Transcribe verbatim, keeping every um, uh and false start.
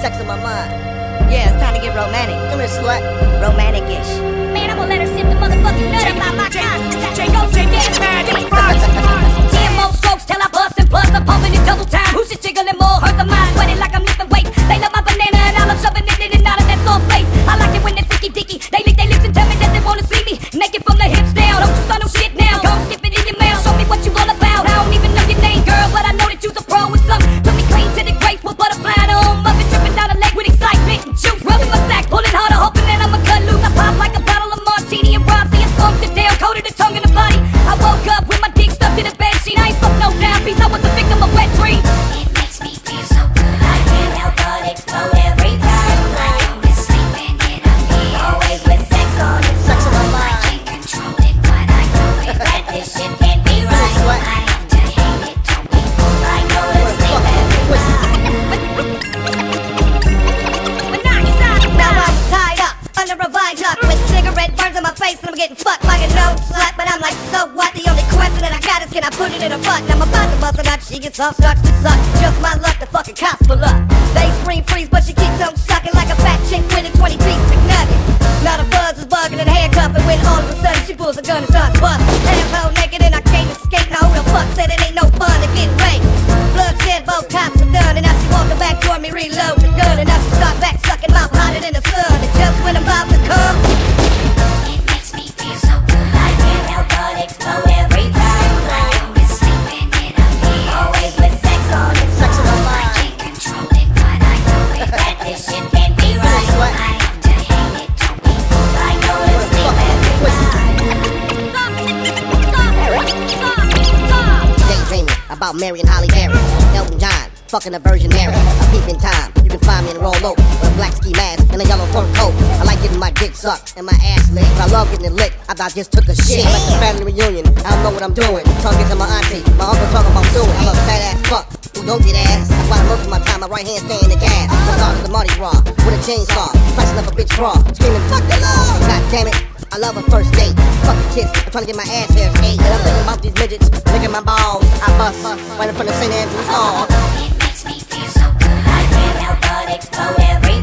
sex on my mind. Yeah, it's time to get romantic. Come here, slut. Romantic-ish. Man, I'm gonna let her sip the motherfucking nut about my contact. Go say yes, man. Ten more strokes till I bust and bust. I'm pumping it double time. Who should jiggling more? Hurt the mind, sweating like I'm lifting weights. They love my banana and all I'm shoving it in and out of that soft face. I like it when they freaky dicky. They lick their lips and tell me that they wanna see me naked from the hips down. Don't you start no shit now. Go skip it in your mouth. Show me what you all about. I don't even know your name, girl, but I know that you's a pro with something. Took me clean to the grapes with butterfly on. Muffin dripping down the leg with excitement and juice. Rubbing my sack, pulling harder, hoping that I'ma cut loose. I pop like a bottle of martini and Rossi and skunk the tail, coated the tongue in the body. I woke up with my dick stuck to the bed sheet. I ain't fuck no down piece. I was a victim of wet dreams. It makes me feel so good. I can't help but explode every time. I go to sleep and then I'm here. Always with sex on it. Sex on my mind. I can't control it, but I know it. That this shit can't be right. I have to hate it, don't be fooled. I go to sleep every Now I'm tied up under a viaduct with cigarette burns on my face and I'm getting fucked like a no slut. But I'm like, so what? The only question that I got is can I put it in a butt? And I'm about to bust it out, she gets off, starts to suck. Just my luck, the fucking cops pull up. They scream freeze, but she keeps on sucking like a fat chick with a twenty piece McNugget. Now the buzz is bugging and handcuffing when all of a sudden she pulls a gun and starts busting. Asshole naked and I can't escape. Now who the fuck said it ain't no fun to get raped? Bloodshed, both cops are done, and now she walking back toward me, reload the gun, and now she start back sucking mouth hotter than the sun. And just when I'm about to come, It makes me feel so good. I can't help but explode every time. I go to sleep and then I'm here. Always with sex on it. Sex on my I mind. can't control it, but I know it. That this shit can't be right. slut. I have to hate it, don't be fooled. I go to sleep every time. Daydreaming about Mary and Holly Berry, Elton John, fucking a Virgin Mary. A peeping time, you can find me in a roll over with a black ski mask and a yellow fur coat. I like getting my dick sucked and my ass licked. I love getting it licked. I thought I just took a shit. Like a family reunion, I don't know what I'm doing. Talking to my auntie, my uncle talking about suing. I'm a fat ass fuck who don't get ass. That's why most of my time my right hand stay in the gas. I'm starting the Mardi Gras with a chainsaw, slicing up a bitch bra, screaming fuck the law. God damn it. I love a first date, fuck a kiss. I'm trying to get my ass hair ate. And I'm thinking about these midgets, licking my balls. I bust right in front of Saint Andrew's Hall. It makes me feel so good. I can't help but explode every